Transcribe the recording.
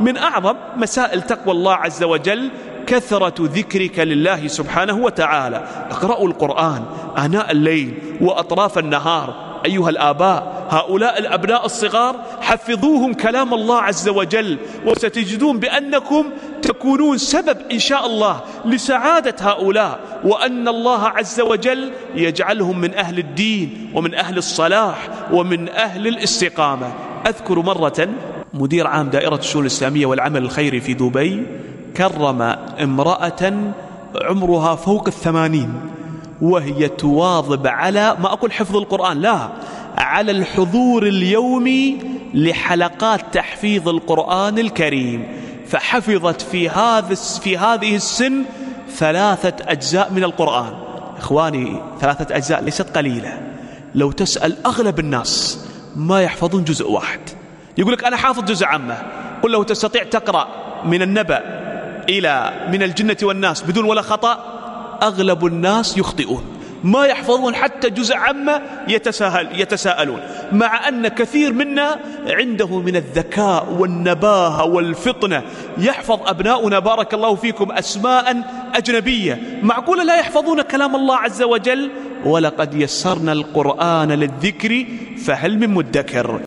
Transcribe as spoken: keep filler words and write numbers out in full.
من أعظم مسائل تقوى الله عز وجل كثرة ذكرك لله سبحانه وتعالى. اقرأوا القرآن آناء الليل وأطراف النهار. أيها الآباء، هؤلاء الأبناء الصغار حفظوهم كلام الله عز وجل، وستجدون بأنكم تكونون سبب إن شاء الله لسعادة هؤلاء، وأن الله عز وجل يجعلهم من أهل الدين ومن أهل الصلاح ومن أهل الاستقامة. أذكر مرة مدير عام دائرة الشؤون الإسلامية والعمل الخيري في دبي كرم امرأة عمرها فوق الثمانين، وهي تواظب على، ما أقول حفظ القرآن، لا، على الحضور اليومي لحلقات تحفيظ القرآن الكريم، فحفظت في هذا في هذه السن ثلاثة أجزاء من القرآن. إخواني، ثلاثة أجزاء ليست قليلة. لو تسأل أغلب الناس ما يحفظون جزء واحد. يقول لك أنا حافظ جزء عامة، قل له تستطيع تقرأ من النبأ إلى من الجنة والناس بدون ولا خطأ؟ أغلب الناس يخطئون، ما يحفظون حتى جزء عامة، يتساهل يتساءلون، مع أن كثير منا عنده من الذكاء والنباهة والفطنة. يحفظ أبناؤنا بارك الله فيكم أسماء أجنبية، معقولة لا يحفظون كلام الله عز وجل؟ ولقد يسرنا القرآن للذكر فهل من مدكر.